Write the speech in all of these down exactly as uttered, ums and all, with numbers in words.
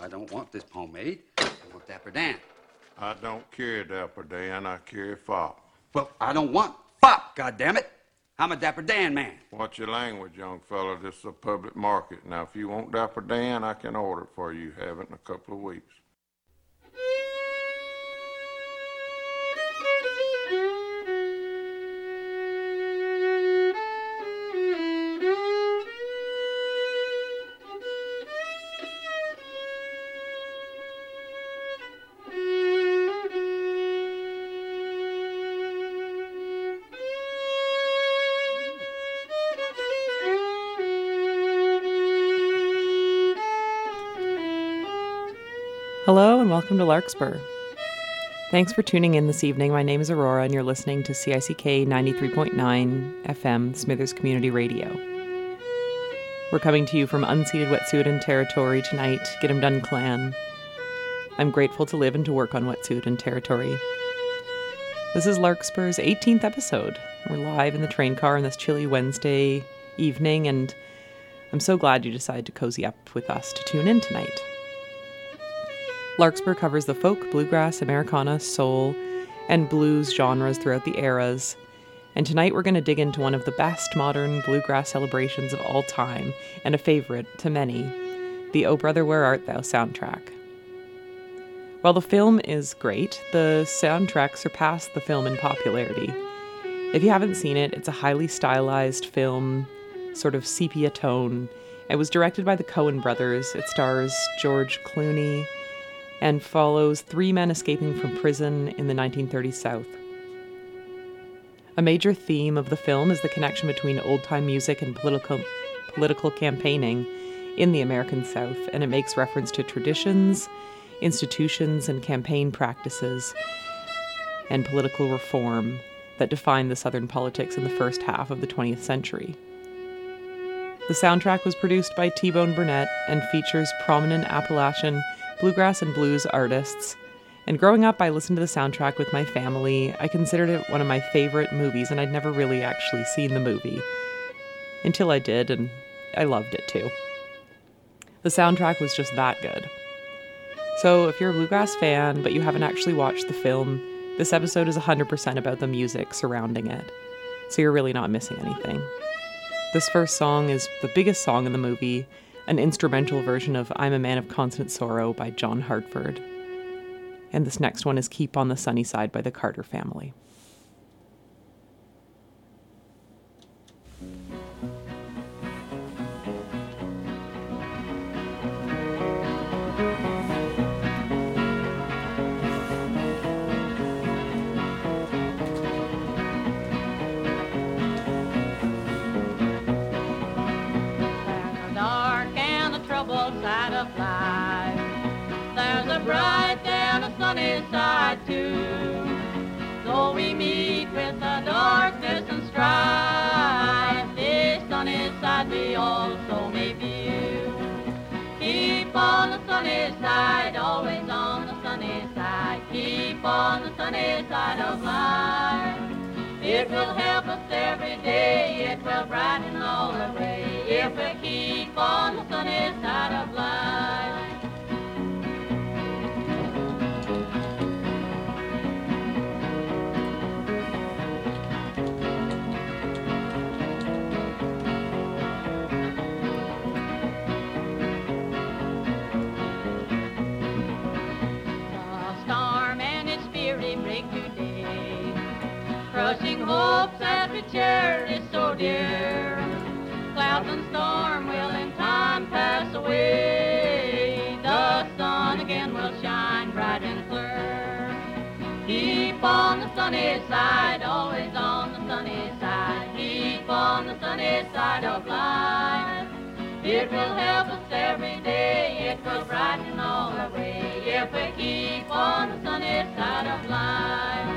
I don't want this pomade. I want Dapper Dan. I don't carry Dapper Dan, I carry Fop. Well, I don't want Fop, goddammit. I'm a Dapper Dan man. Watch your language, young fella. This is a public market. Now, if you want Dapper Dan, I can order it for you. Have it in a couple of weeks. Hello and welcome to Larkspur. Thanks for tuning in this evening. My name is Aurora and you're listening to C I C K ninety-three point nine F M Smithers Community Radio. We're coming to you from unceded Wet'suwet'en territory tonight, Get 'em Done Clan. I'm grateful to live and to work on Wet'suwet'en territory. This is Larkspur's eighteenth episode. We're live in the train car on this chilly Wednesday evening, and I'm so glad you decided to cozy up with us to tune in tonight. Larkspur covers the folk, bluegrass, Americana, soul, and blues genres throughout the eras, and tonight we're going to dig into one of the best modern bluegrass celebrations of all time, and a favorite to many, the O Brother Where Art Thou soundtrack. While the film is great, the soundtrack surpassed the film in popularity. If you haven't seen it, it's a highly stylized film, sort of sepia tone. It was directed by the Coen brothers. It stars George Clooney, and follows three men escaping from prison in the nineteen thirties South. A major theme of the film is the connection between old-time music and political political campaigning in the American South, and it makes reference to traditions, institutions, and campaign practices and political reform that defined the Southern politics in the first half of the twentieth century. The soundtrack was produced by T-Bone Burnett and features prominent Appalachian bluegrass and blues artists. And growing up, I listened to the soundtrack with my family. I considered it one of my favorite movies, and I'd never really actually seen the movie. Until I did, and I loved it too. The soundtrack was just that good. So if you're a bluegrass fan, but you haven't actually watched the film, this episode is one hundred percent about the music surrounding it. So you're really not missing anything. This first song is the biggest song in the movie, an instrumental version of I'm a Man of Constant Sorrow by John Hartford. And this next one is Keep on the Sunny Side by the Carter Family. Side of life, there's a bright and a sunny side too. Though we meet with the darkness and strife, this sunny side we also may view. Keep on the sunny side, always on the sunny side. Keep on the sunny side of life. It will help us every day, it will brighten all the way, if we keep on the sunny side of life. The storm and its fury break today, crushing hopes that we cherish so dear. Clouds and storm will in time pass away. The sun again will shine bright and clear. Keep on the sunny side, always on the sunny side. Keep on the sunny side of life. It will help us every day, it will brighten all the way, if we keep on the sunny side of life.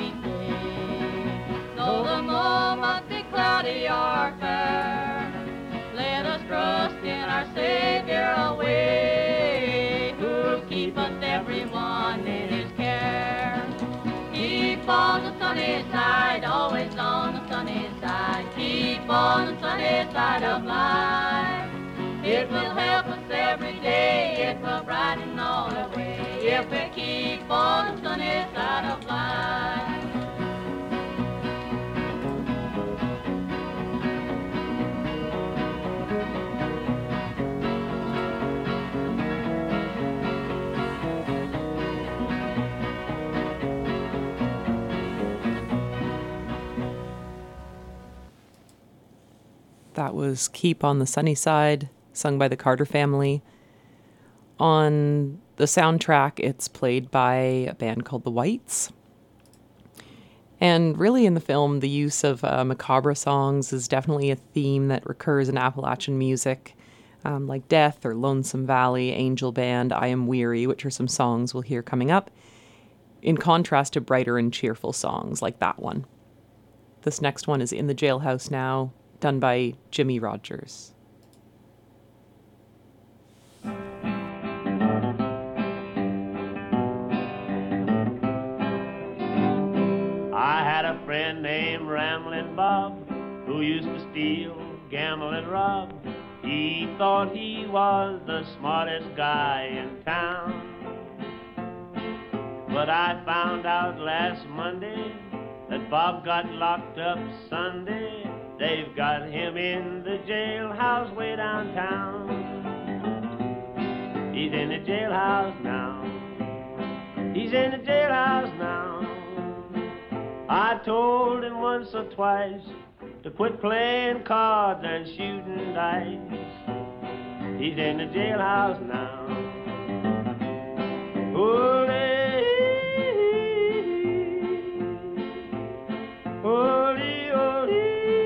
Cloudy or fair, our Savior away, who'll keep us everyone in his care. Keep on the sunny side, always on the sunny side. Keep on the sunny side of life. It will help us every day, it will brighten all the way, if we keep on the sunny side of life. That was Keep on the Sunny Side, sung by the Carter Family. On the soundtrack, it's played by a band called The Whites. And really in the film, the use of uh, macabre songs is definitely a theme that recurs in Appalachian music, um, like Death or Lonesome Valley, Angel Band, I Am Weary, which are some songs we'll hear coming up, in contrast to brighter and cheerful songs like that one. This next one is In the Jailhouse Now, done by Jimmy Rogers. I had a friend named Ramblin' Bob who used to steal, gamble, and rob. He thought he was the smartest guy in town. But I found out last Monday that Bob got locked up Sunday. They've got him in the jailhouse way downtown. He's in the jailhouse now. He's in the jailhouse now. I told him once or twice to quit playing cards and shooting dice. He's in the jailhouse now. Holy, holy, holy.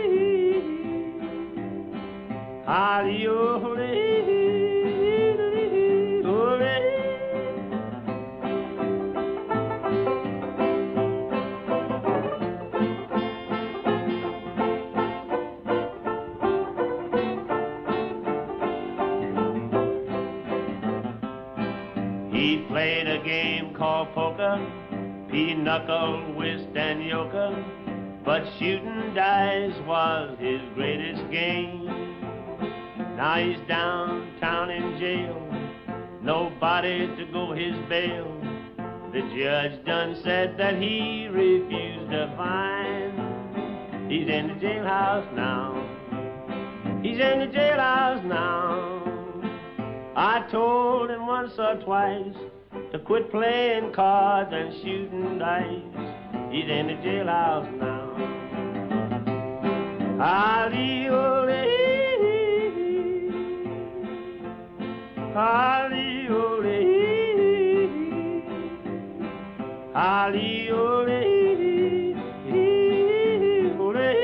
He played a game called poker, pinochle, whist, and euchre, but shooting dice was his greatest game. Now he's downtown in jail, nobody to go his bail. The judge done said that he refused to fine. He's in the jailhouse now. He's in the jailhouse now. I told him once or twice to quit playing cards and shooting dice. He's in the jailhouse now. Ali-ole, Ali-ole, Ali-ole, ole.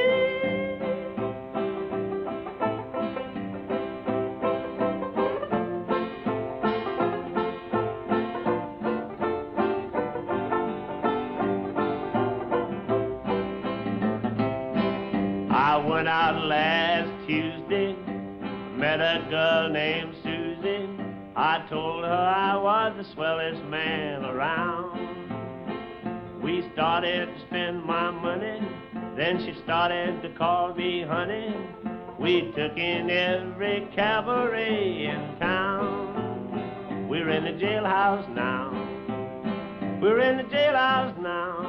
I went out last Tuesday, met a girl named Susie. I told her I was the swellest man around. We started to spend my money, then she started to call me honey. We took in every cabaret in town. We're in the jailhouse now. We're in the jailhouse now.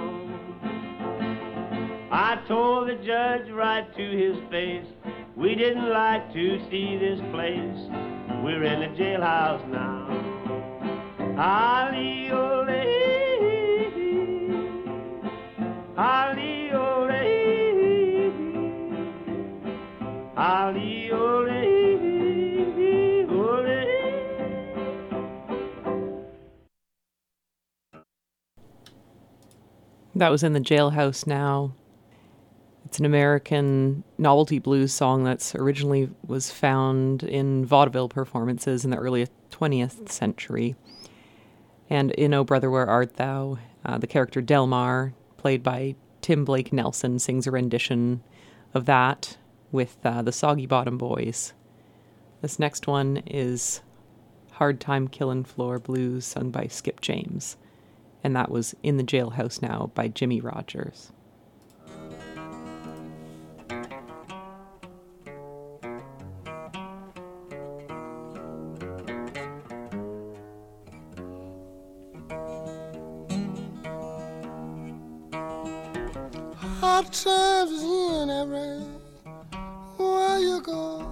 I told the judge right to his face, we didn't like to see this place. We're in the jailhouse now. Ali-ole, Ali-ole, Ali-ole, ole. That was In the Jailhouse Now. It's an American novelty blues song that's originally was found in vaudeville performances in the early twentieth century. And in Oh Brother, Where Art Thou, uh, the character Delmar, played by Tim Blake Nelson, sings a rendition of that with uh, the Soggy Bottom Boys. This next one is Hard Time Killin' Floor Blues, sung by Skip James. And that was In the Jailhouse Now by Jimmy Rogers. Hard times is in everywhere you go.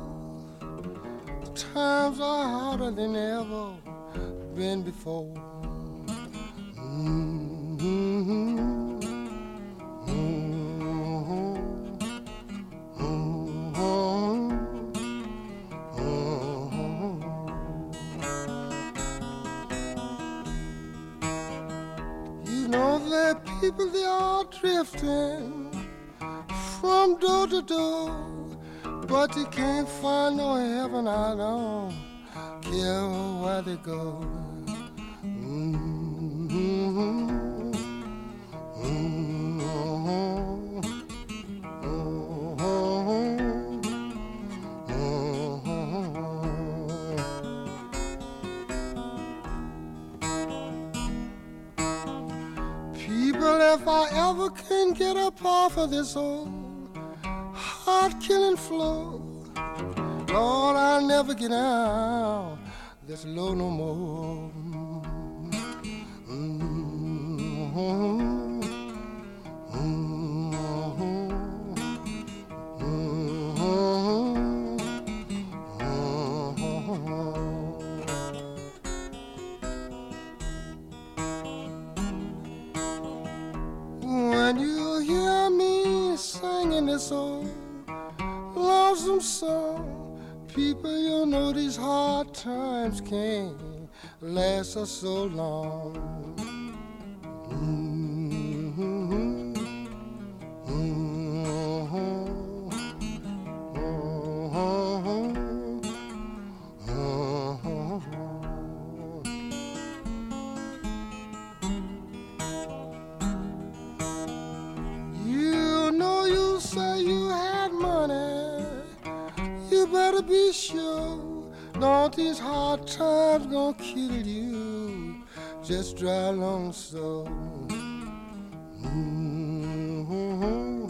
Times are harder than ever been before. Mm-hmm. Mm-hmm. Mm-hmm. You know there are people, they are drifting from door to door, but you can't find no heaven. I don't care where they go. Mm-hmm. Mm-hmm. Mm-hmm. People, if I ever can get up off of this old heart-killing floor, Lord, I'll never get out this low no more. Mm-hmm. Mm-hmm. Mm-hmm. When you hear me singing this old lonesome song, people, you know these hard times can't last us so long. Mm-hmm. Mm-hmm. Mm-hmm. You know, you say you had money, you better be sure. Don't these hard times gonna kill you? Just drive along so. Mm-hmm. Mm-hmm.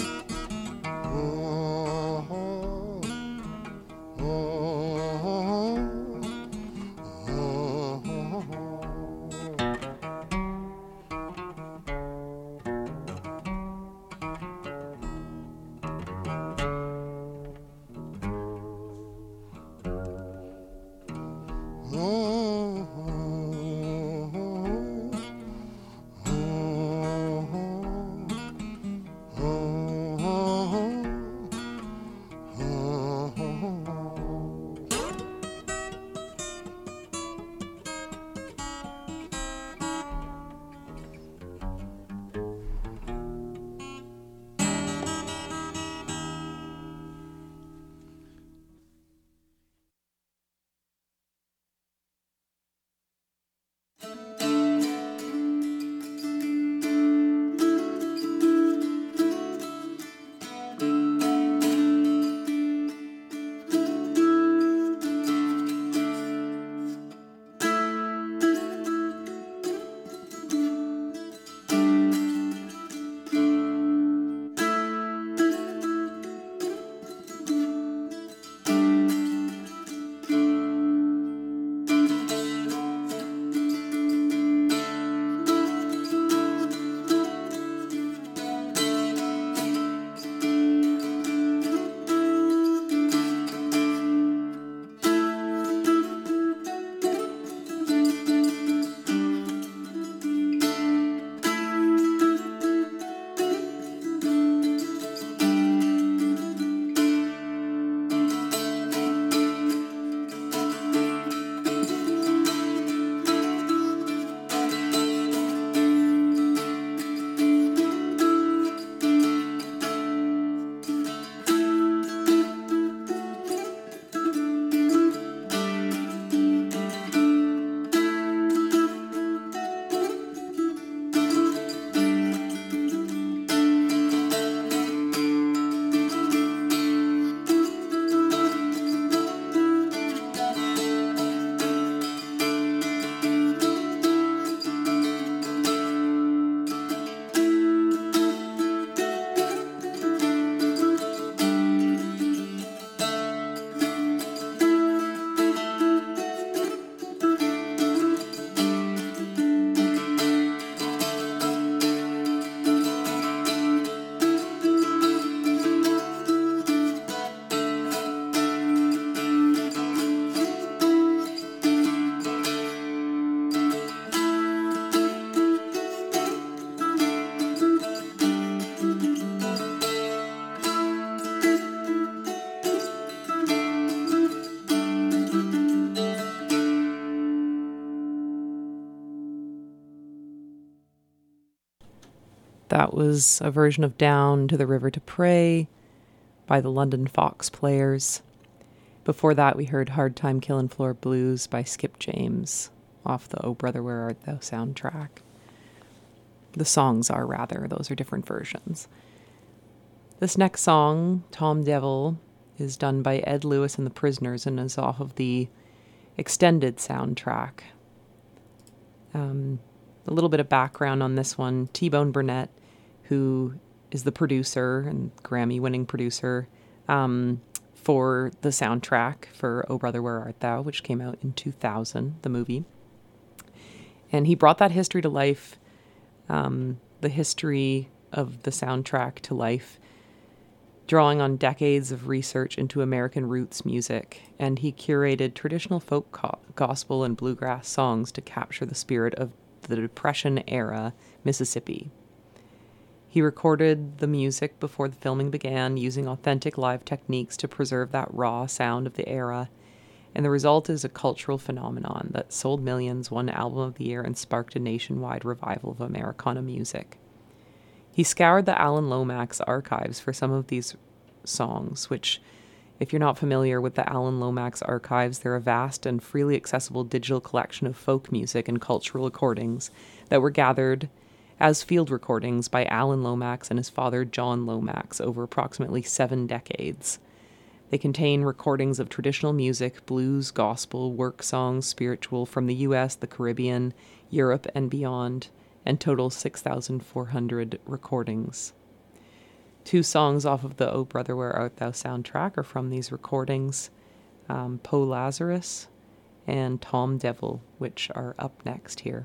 That was a version of Down to the River to Pray by the London Fox Players. Before that, we heard Hard Time Killin' Floor Blues by Skip James off the Oh Brother Where Art Thou soundtrack. The songs are, rather. Those are different versions. This next song, Tom Devil, is done by Ed Lewis and the Prisoners and is off of the extended soundtrack. Um, a little bit of background on this one. T-Bone Burnett, who is the producer and Grammy-winning producer um, for the soundtrack for Oh Brother Where Art Thou, which came out in two thousand, the movie. And he brought that history to life, um, the history of the soundtrack to life, drawing on decades of research into American roots music, and he curated traditional folk co- gospel and bluegrass songs to capture the spirit of the Depression-era Mississippi. He recorded the music before the filming began, using authentic live techniques to preserve that raw sound of the era, and the result is a cultural phenomenon that sold millions, won Album of the Year, and sparked a nationwide revival of Americana music. He scoured the Alan Lomax archives for some of these songs, which, if you're not familiar with the Alan Lomax archives, they're a vast and freely accessible digital collection of folk music and cultural recordings that were gathered as field recordings by Alan Lomax and his father John Lomax over approximately seven decades. They contain recordings of traditional music, blues, gospel, work songs, spiritual from the U S, the Caribbean, Europe, and beyond, and total six thousand four hundred recordings. Two songs off of the Oh Brother Where Art Thou soundtrack are from these recordings, um, Poe Lazarus and Tom Devil, which are up next here.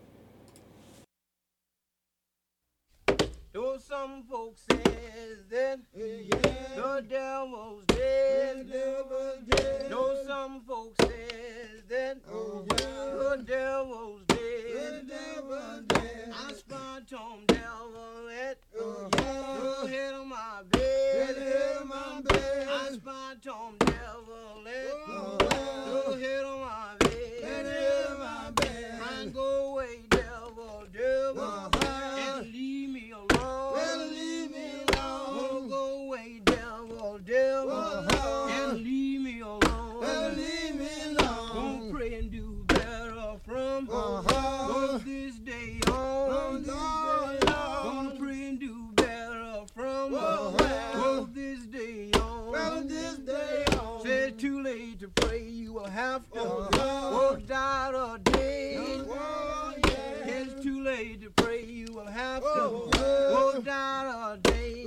Though some folks says that the devil's dead, though some folks says that the devil's dead, I spot Tom Devil at the head of my bed. I spot Tom Devil at the head of my bed. I go away, devil, devil, and leave me alone. Leave me alone. Go away, devil, devil, and leave me alone. Leave me alone. Gonna pray and do better from from this day on. Gonna pray and do better from from this day on. From this day on. Say it's too late to pray, you will have to walk out a day. It's too late to pray, you will have to walk down a day.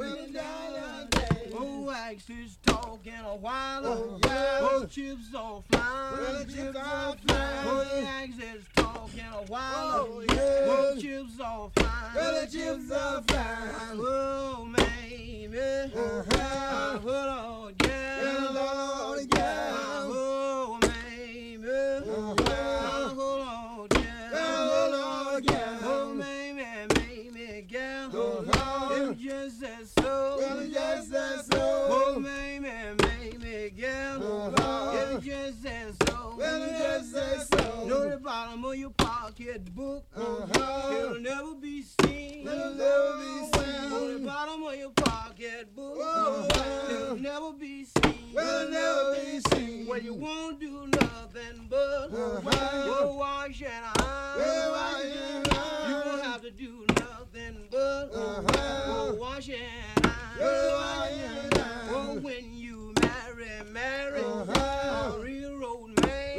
Oh, wax is talking a while. Oh, chips are flying. Chips are flying. Oh, wax is talking a while. Oh, chips are flying. Chips are flying. Oh, baby. Oh, Lord, yeah. Lord, yeah. Oh, baby. Oh, Lord, yeah. Lord, yeah. Oh, baby, baby, girl. Oh, it just says so. It just says so. Oh, baby, baby, girl. It just says so. It just says so. Know the bottom of your pocketbook. It'll never be seen. It'll never be seen. Know the bottom of your pocketbook. It'll never be seen. It'll never be seen. Well, you won't do nothing but go wash and iron. You won't have to do nothing but go wash and iron. Oh, when you marry, marry a real road man.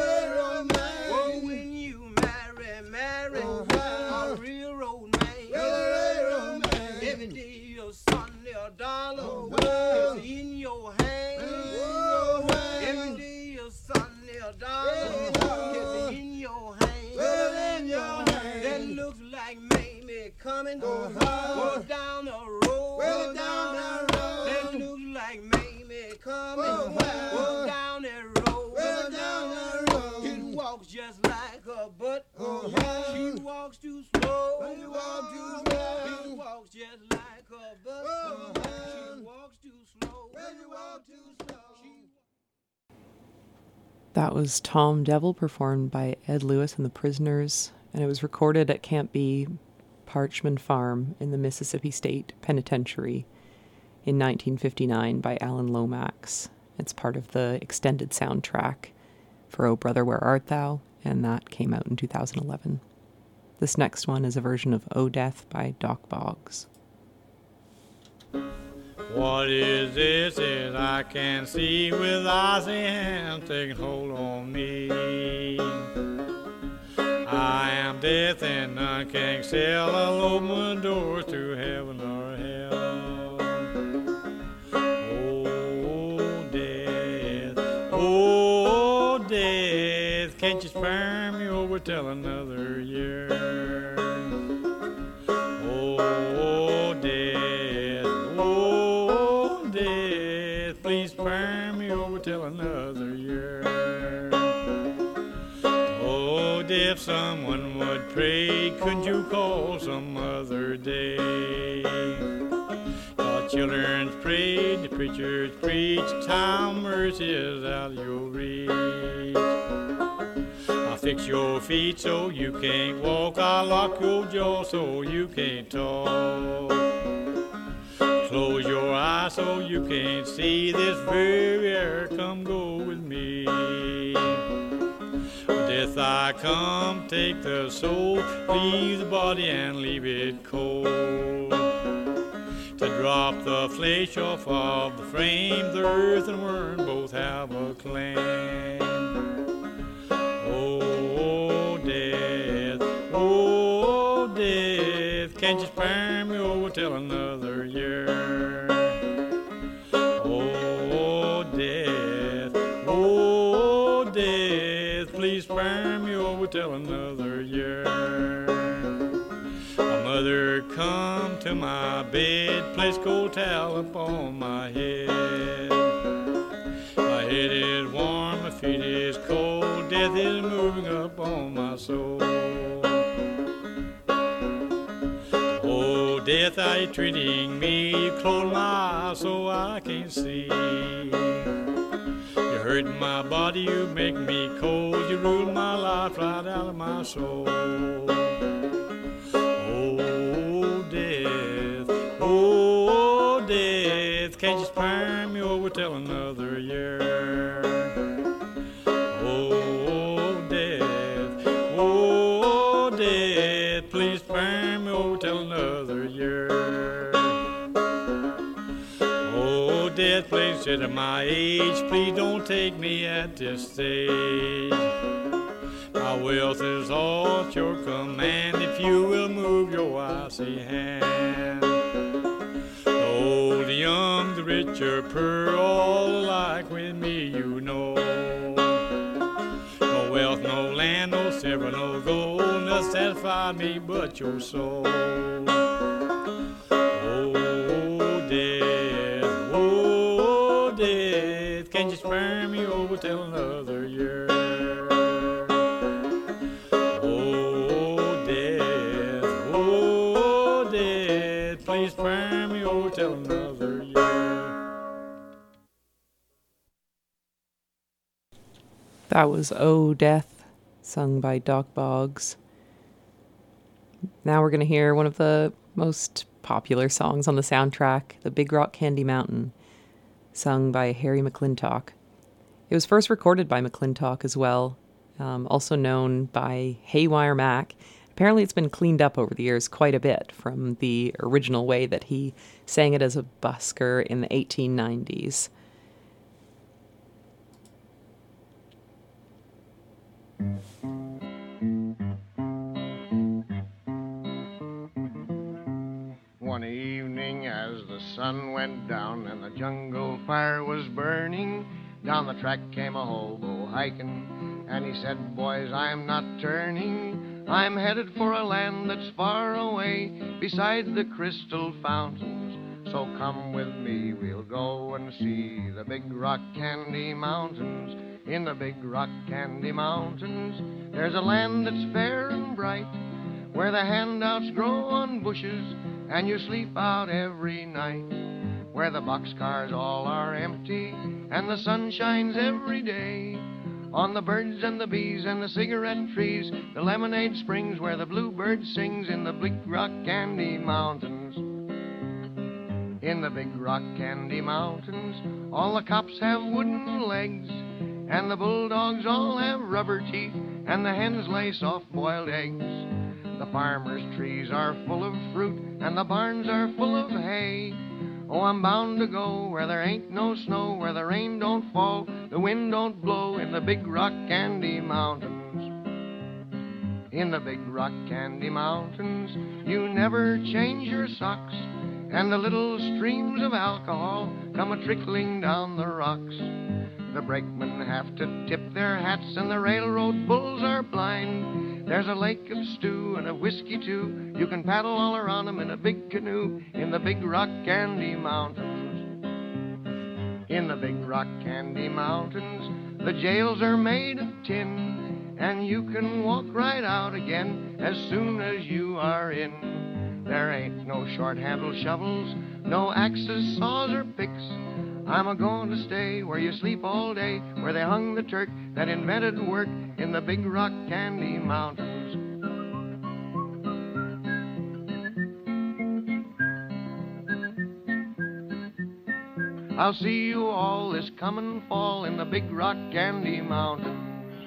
Oh, when you marry, marry a real road man. Every day your Sunday or dollar is in your hand. Every day your Sunday or dollar is in your hand. That looks like Mamie coming oh, down the road. Down the road. That looks like Mamie coming oh, down the road. Down the road. It walks just like a butt. She walks too slow. She walks too slow. It walks just like a butt. She walks too slow. She walks too slow. That was Tom Devil, performed by Ed Lewis and the Prisoners, and it was recorded at Camp B Parchman Farm in the Mississippi State Penitentiary in nineteen fifty-nine by Alan Lomax. It's part of the extended soundtrack for Oh Brother, Where Art Thou, and that came out in two thousand eleven. This next one is a version of Oh Death by Doc Boggs. What is this that I can see with icy hands taking hold on me? I am death and none can excel. I'll open the doors to heaven or hell. Oh, death, oh, death, can't you spare me over till another year? Oh, death, oh, death, please spare me over till another year. Oh, if someone would pray, couldn't you call some other day? The children's prayed, the preachers preached, time mercy is out of your reach. I'll fix your feet so you can't walk, I'll lock your jaw so you can't talk. Close your eyes so you can't see this very air, come go with me. Death I come, take the soul, leave the body and leave it cold. To drop the flesh off of the frame, the earth and worm both have a claim. Oh, death, oh, death, can't you spare me over till another year? Oh, death, oh, death, please spare me over till another year. A mother come to my bed, place cold towel upon my head. My head is warm, my feet is cold, death is moving up on my soul. Oh, death, how you treating me? You close my eyes so I can't see. You hurt my body, you make me cold, you rule my life right out of my soul. Oh, death, oh, death, can't you spare me over till another year? Oh, death, oh, death, please spare me over till another year. Oh, death, please sit at my age, please don't take me at this stage. My wealth is all at your command, if you will move your icy hand. The old, the young, the rich or poor, all alike with me, you know. No wealth, no land, no silver, no gold, nothing satisfied me but your soul. Oh, death, oh, death, can you spare me over till another year? Oh, death, oh, death, please spare me over till another year. That was Oh Death, sung by Doc Boggs. Now we're going to hear one of the most popular songs on the soundtrack, The Big Rock Candy Mountain, sung by Harry McClintock. It was first recorded by McClintock as well, um, also known by Haywire Mac. Apparently it's been cleaned up over the years quite a bit from the original way that he sang it as a busker in the eighteen nineties. One evening as the sun went down and the jungle fire was burning, down the track came a hobo hiking, and he said, boys, I'm not turning. I'm headed for a land that's far away beside the crystal fountains. So come with me, we'll go and see the Big Rock Candy Mountains. In the Big Rock Candy Mountains, there's a land that's fair and bright, where the handouts grow on bushes and you sleep out every night, where the boxcars all are empty and the sun shines every day. on the birds and the bees and the cigarette trees, the lemonade springs where the bluebird sings in the Big Rock Candy Mountains. In the Big Rock Candy Mountains, all the cops have wooden legs, and the bulldogs all have rubber teeth, and the hens lay soft-boiled eggs. The farmers' trees are full of fruit, and the barns are full of hay. Oh, I'm bound to go where there ain't no snow, where the rain don't fall, the wind don't blow, in the Big Rock Candy Mountains. In the Big Rock Candy Mountains, you never change your socks, and the little streams of alcohol come a-trickling down the rocks. The brakemen have to tip their hats, and the railroad bulls are blind. There's a lake of stew and of whiskey, too. You can paddle all around 'em in a big canoe in the Big Rock Candy Mountains. In the Big Rock Candy Mountains, the jails are made of tin, and you can walk right out again as soon as you are in. There ain't no short-handled shovels, no axes, saws, or picks. I'm a-going to stay where you sleep all day, where they hung the Turk that invented work in the Big Rock Candy Mountains. I'll see you all this coming fall in the Big Rock Candy Mountains.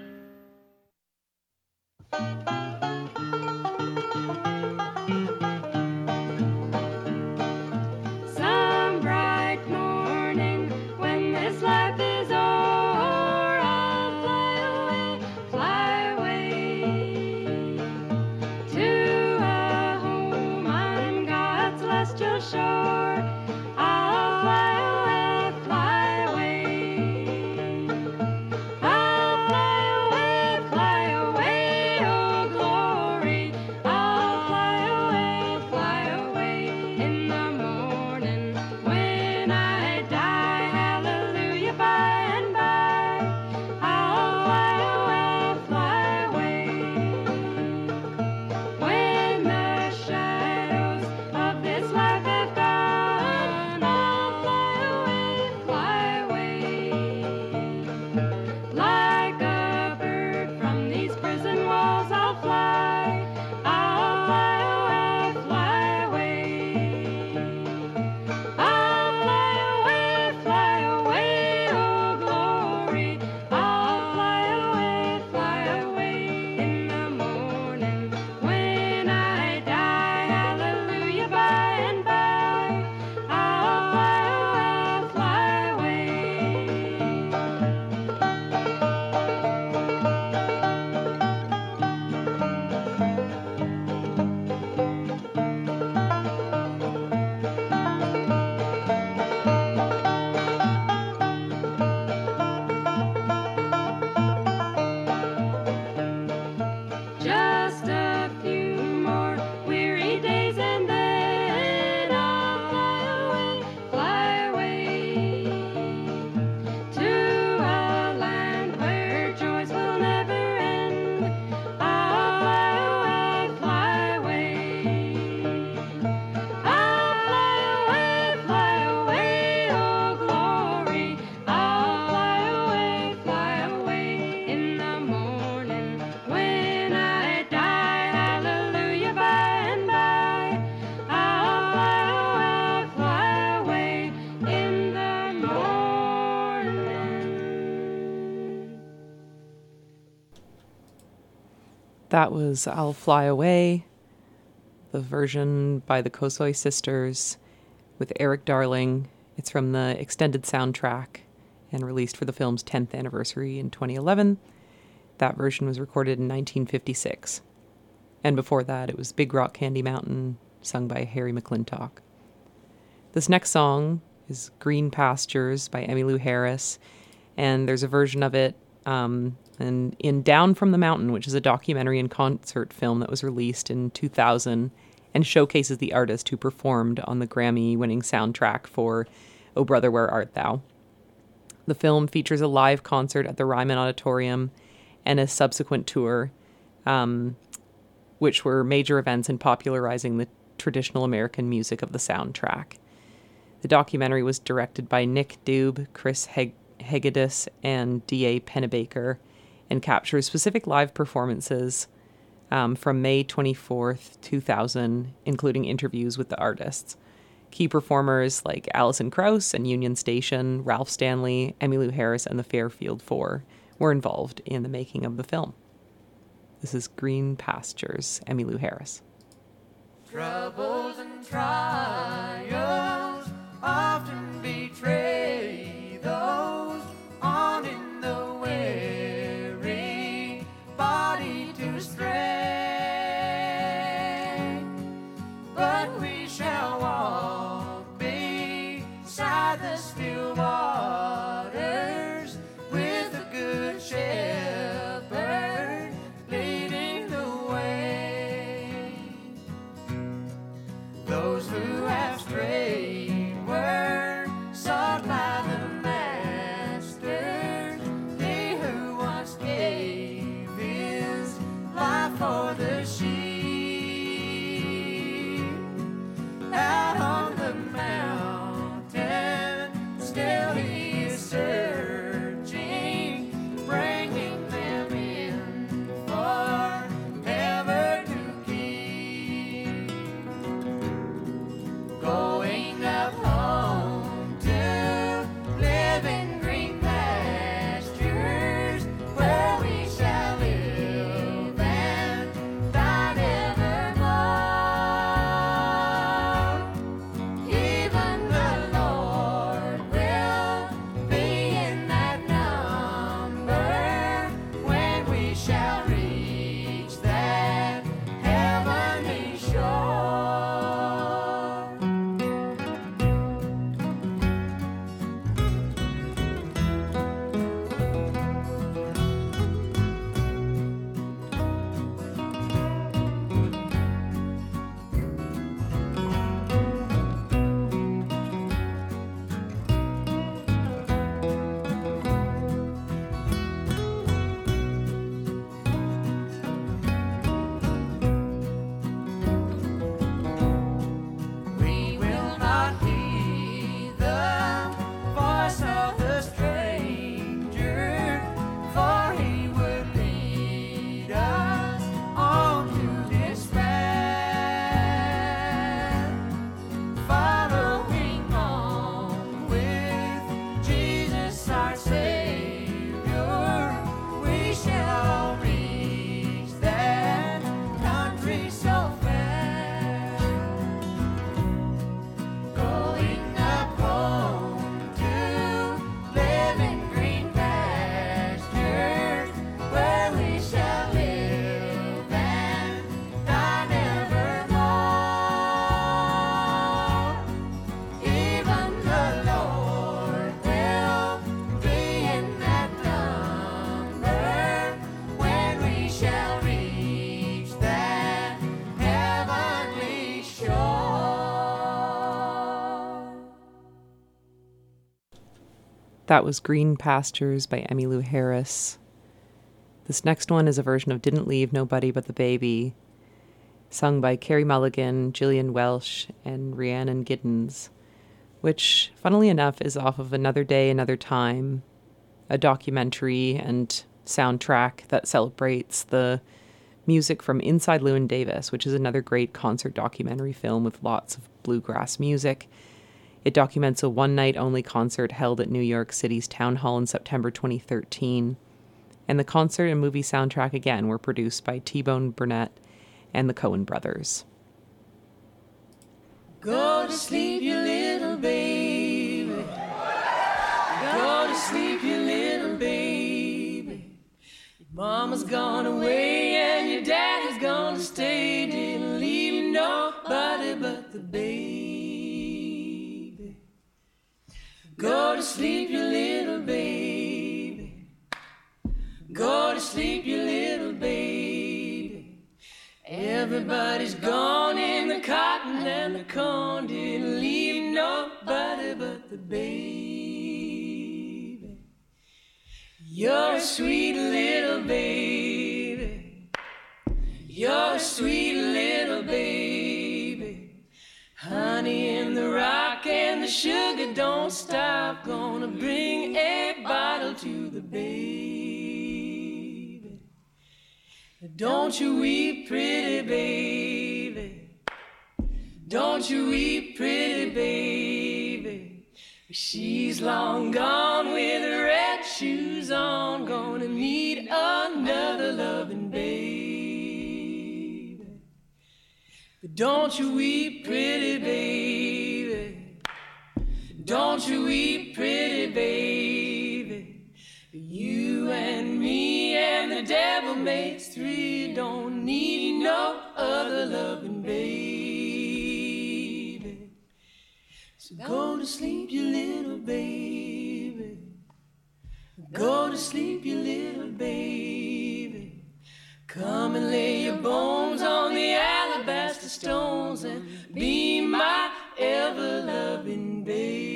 That was I'll Fly Away, the version by the Kosoi Sisters with Eric Darling. It's from the extended soundtrack and released for the film's tenth anniversary in twenty eleven. That version was recorded in nineteen fifty-six. And before that, it was Big Rock Candy Mountain, sung by Harry McClintock. This next song is Green Pastures by Emmylou Harris, and there's a version of it um, and in Down from the Mountain, which is a documentary and concert film that was released in two thousand and showcases the artist who performed on the Grammy-winning soundtrack for Oh Brother, Where Art Thou? The film features a live concert at the Ryman Auditorium and a subsequent tour, um, which were major events in popularizing the traditional American music of the soundtrack. The documentary was directed by Nick Dube, Chris Heg- Hegedus, and D A Pennebaker, and captures specific live performances um, from May twenty-fourth, two thousand, including interviews with the artists. Key performers like Alison Krauss and Union Station, Ralph Stanley, Emmylou Harris, and the Fairfield Four were involved in the making of the film. This is Green Pastures, Emmylou Harris. Troubles and trials often betray those on in the weary body to stray. But we shall walk beside the still waters with a good shepherd leading the way. Those who have strayed were sought by the Master, he who once gave his life for the sheep. Out on the mountain, still he is searching, bringing them in forever to keep. Going up home to live in green pastures, where we shall live and die evermore. Even the Lord will be in that number when we shall reach that heavenly shore. We will not heed the voice of the stranger, for he would lead us on to despair. Following on with Jesus our Savior, we shall reach that country so fair. Going up home to live in green pastures, where we shall live and die nevermore. Even the Lord will be in that number when we shall reach that heavenly shore. That was Green Pastures by Emmylou Harris. This next one is a version of Didn't Leave Nobody But the Baby, sung by Carey Mulligan, Gillian Welsh, and Rhiannon Giddens, which, funnily enough, is off of Another Day, Another Time, a documentary and soundtrack that celebrates the music from Inside Llewyn Davis, which is another great concert documentary film with lots of bluegrass music. It documents a one-night-only concert held at New York City's Town Hall in September twenty thirteen. And the concert and movie soundtrack, again, were produced by T-Bone Burnett and the Coen brothers. Go to sleep, you little baby. Go to sleep, you little baby. Your mama's gone away and your daddy's gonna stay. Didn't leave nobody but the baby. Go to sleep, you little baby. Go to sleep, you little baby. Everybody's gone in the cotton and the corn. Didn't leave nobody but the baby. You're a sweet little baby. You're a sweet little baby. Honey in the rock and the sugar don't stop. Gonna bring a bottle to the baby. Don't you weep, pretty baby. Don't you weep, pretty baby. She's long gone with her red shoes on, gonna meet another loving baby. But don't you weep, pretty baby. Don't you weep, pretty baby. You and me and the devil makes three. Don't need no other loving baby. So go to sleep, you little baby. Go to sleep, you little baby. Come and lay your bones on the alabaster stones and be my ever-loving baby.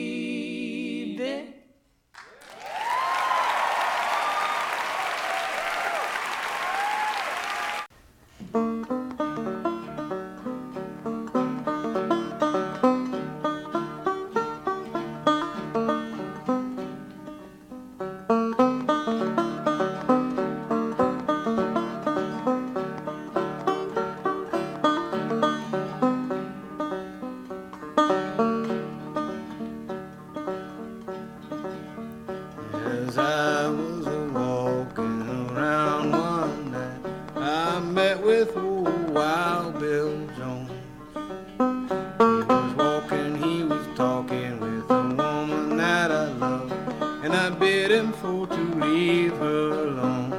As I was walking around one night, I met with old Wild Bill Jones. He was walking, he was talking with a woman that I love, and I bid him for to leave her alone.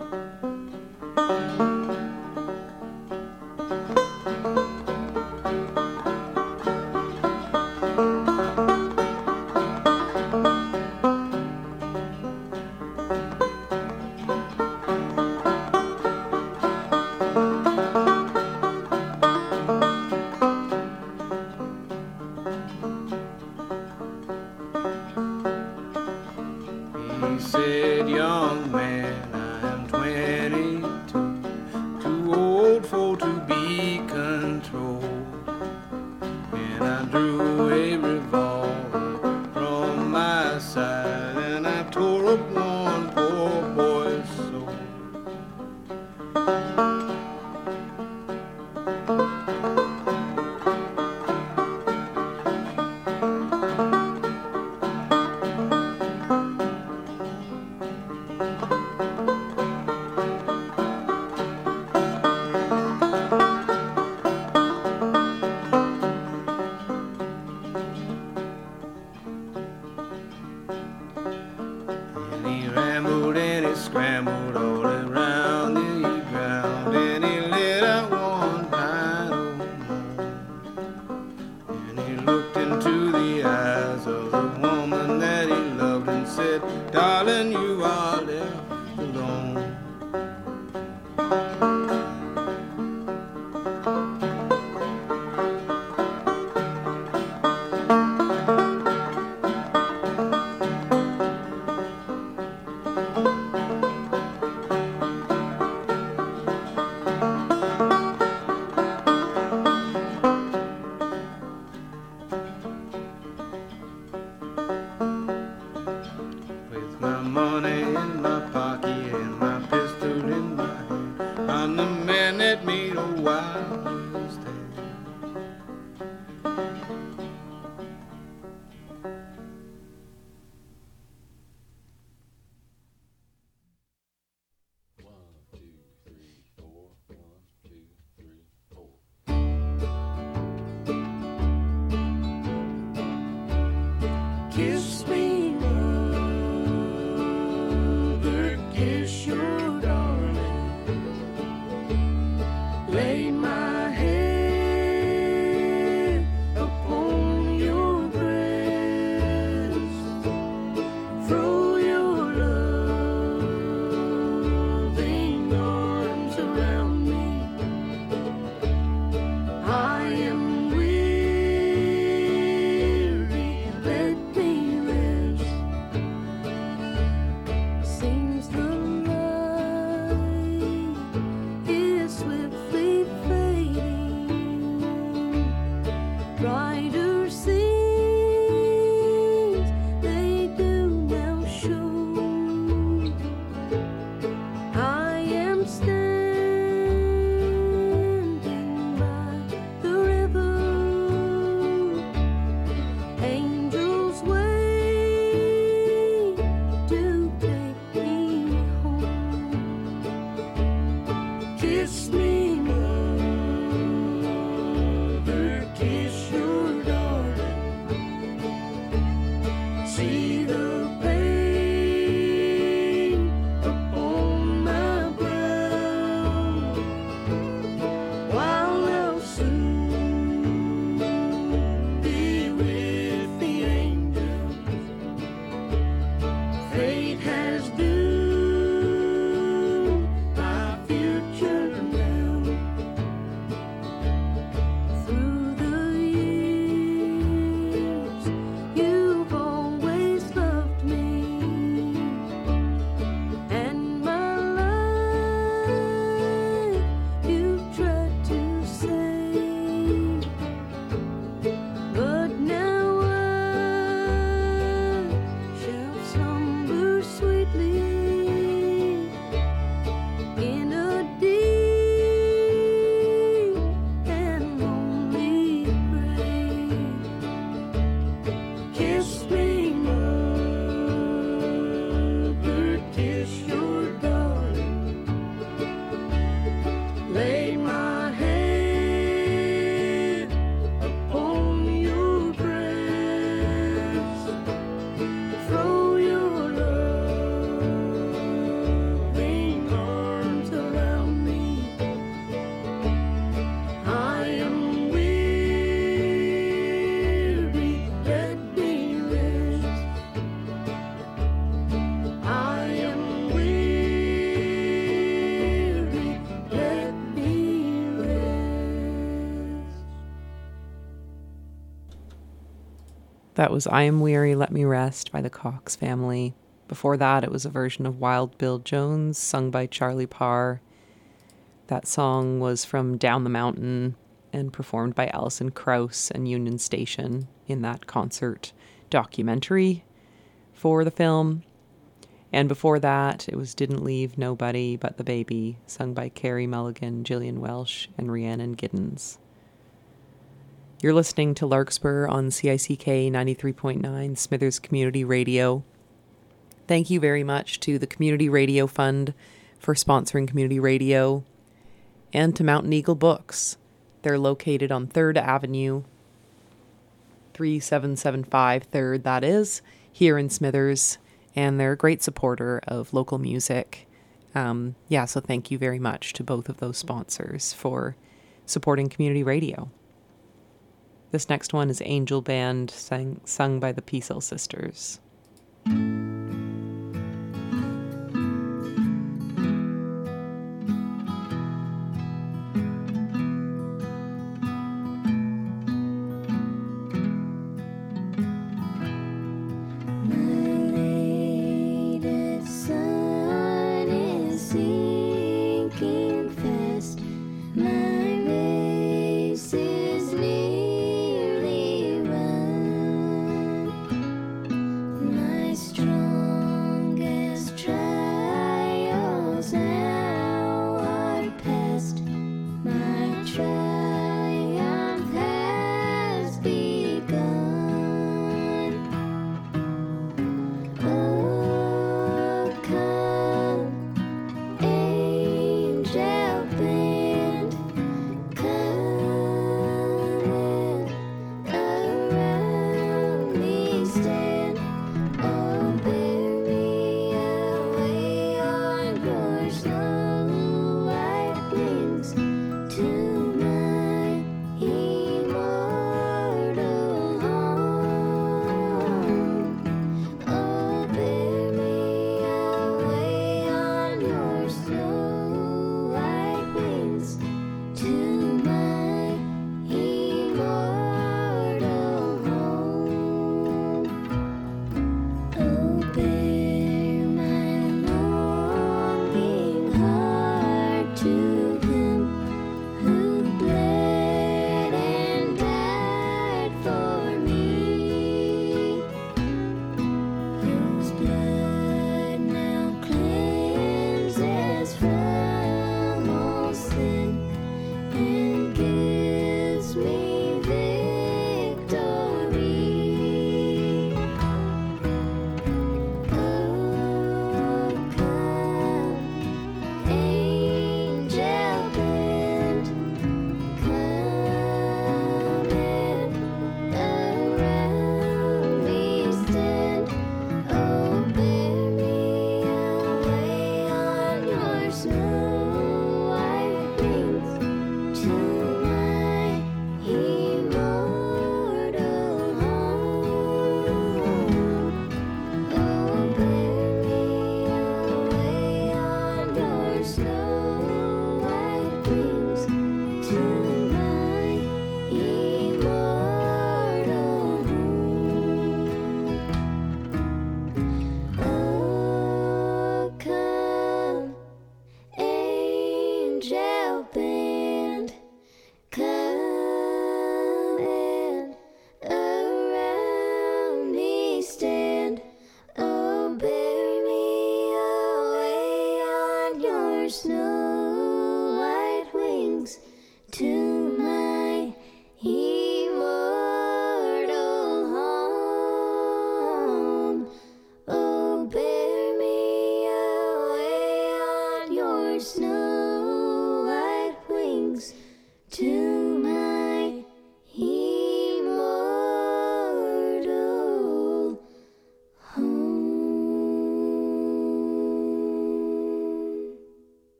He said, young man, I am twenty-two, too old for to be controlled. And I drew a revolver from my side, and I tore up one poor boy's soul. And he rambled and he scrambled all around the ground, and he lit out one pine old moon. And he looked into the eyes of the woman that he loved and said, darling, you are left alone. With my money in my pocket and my pistol in my hand, I'm the man that made a wild stand. Kiss me, mother, kiss your darling. Lay my head upon your breast. Throw your loving arms around me. I am weary, let me rest. Seems the light is swiftly fading. Brighter scenes they do now show. I am standing That was I Am Weary, Let Me Rest by the Cox Family. Before that, it was a version of Wild Bill Jones, sung by Charlie Parr. That song was from Down the Mountain and performed by Alison Krauss and Union Station in that concert documentary for the film. And before that, it was Didn't Leave Nobody But the Baby, sung by Carey Mulligan, Gillian Welsh, and Rhiannon Giddens. You're listening to Larkspur on C I C K ninety-three point nine Smithers Community Radio. Thank you very much to the Community Radio Fund for sponsoring community radio, and to Mountain Eagle Books. They're located on third Avenue, three seven seven five third, that is, here in Smithers, and they're a great supporter of local music. Um, yeah, so thank you very much to both of those sponsors for supporting community radio. This next one is Angel Band, sang, sung by the Peacell Sisters.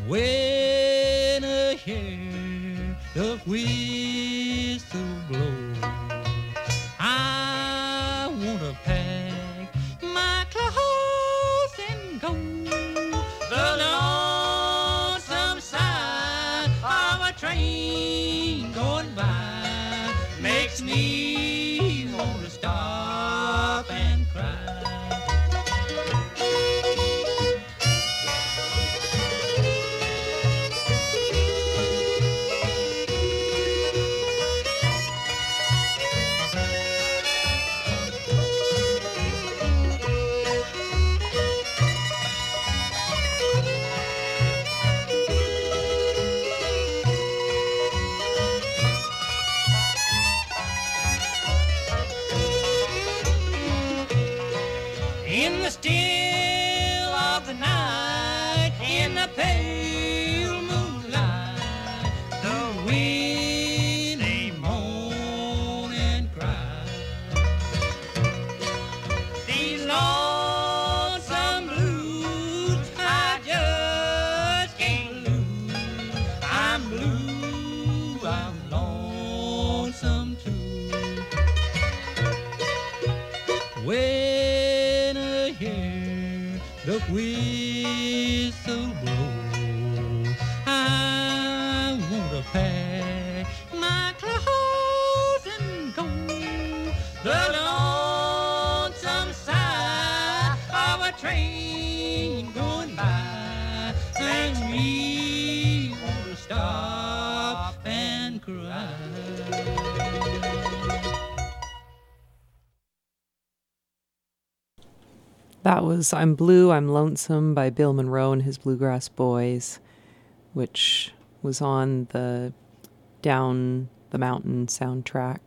When I hear the whistle blow, I want to pack my clothes and go. The lonesome side of a train going by makes me want to stop and cry. In the still of the night, in the pale moonlight, the wind a moan and cry. These lonesome blues I just can't lose. I'm blue, I'm lonesome too. When I hear the whistle blow, I want to pack my clothes and go. The lonesome side of a train going by makes me want to stop and cry. That was I'm Blue, I'm Lonesome by Bill Monroe and his Bluegrass Boys, which was on the Down the Mountain soundtrack.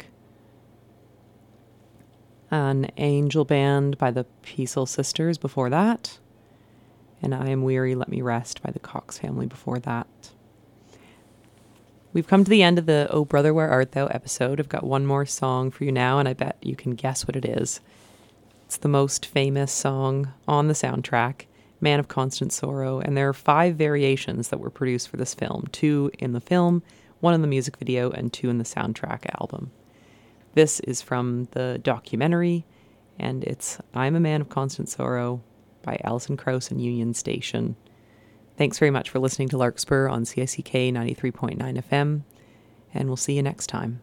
An Angel Band by the Peaceful Sisters before that. And I Am Weary, Let Me Rest by the Cox Family before that. We've come to the end of the Oh Brother Where Art Thou episode. I've got one more song for you now, and I bet you can guess what it is. It's the most famous song on the soundtrack, Man of Constant Sorrow, and there are five variations that were produced for this film. Two in the film, one in the music video, and two in the soundtrack album. This is from the documentary, and it's I'm a Man of Constant Sorrow by Alison Krauss and Union Station. Thanks very much for listening to Larkspur on C I C K ninety-three point nine F M, and we'll see you next time.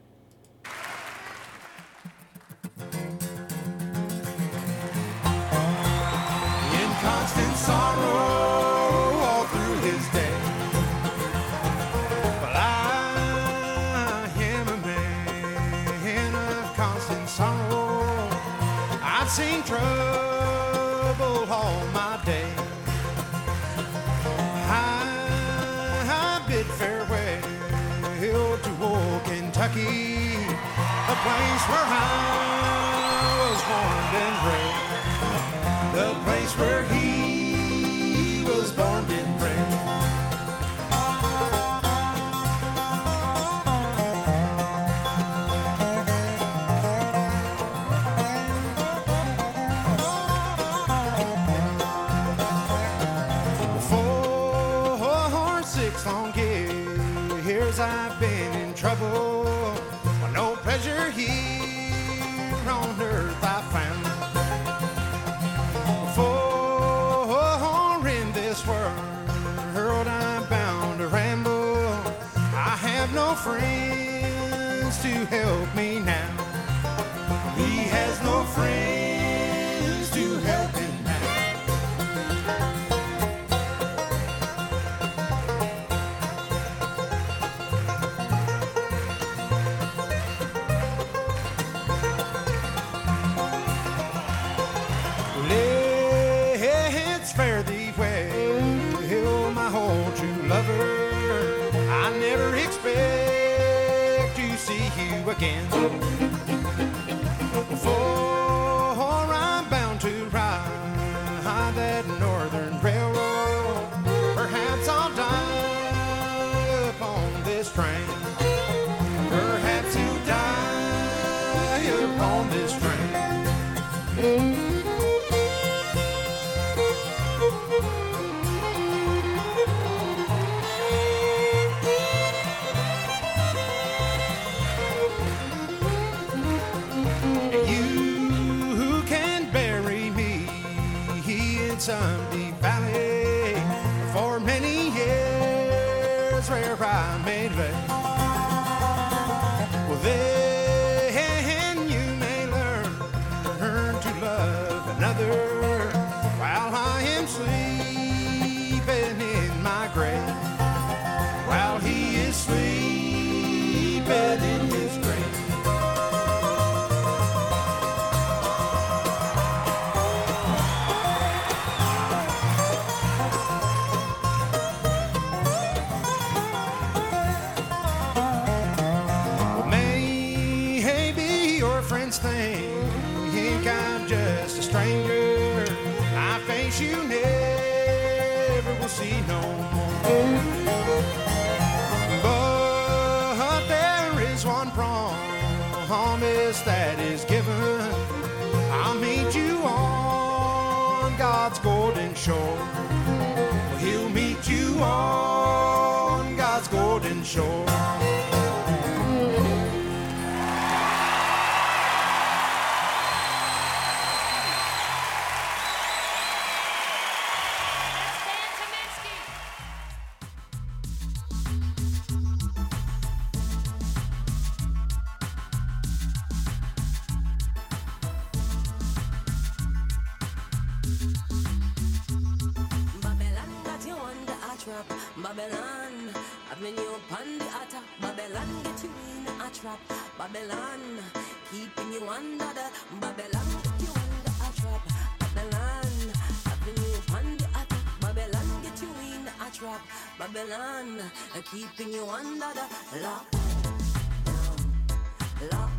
Constant sorrow all through his day. Well, I am a man of constant sorrow. I've seen trouble all my day. I, I bid farewell to old Kentucky, a place where I was born and bred. The place where he was born and bred. For six long years I've been in trouble. No pleasure here on earth I found. For in this world I'm bound to ramble. I have no friends to help me now. He has no friends to help him now. Let's fare thee well, my whole true lover. I never expect to see you again. For I'm bound to ride that northern railroad. Perhaps I'll die upon this train. Perhaps he'll die upon this train. was where I made love. Well, then you may learn, learn to love another while I am sleeping in my grave. While he is sleeping in his grave. Think I'm just a stranger. My face you never will see no more. But there is one promise that is given. I'll meet you on God's golden shore. He'll meet you on God's golden shore. Babylon, I've been you upon the attack. Babylon, get you in a trap. Babylon, keeping you under the Babylon, get you under a trap. Babylon, I've been you upon the attack. Babylon, get you in a trap. Babylon, keeping you under the lock, down, lock.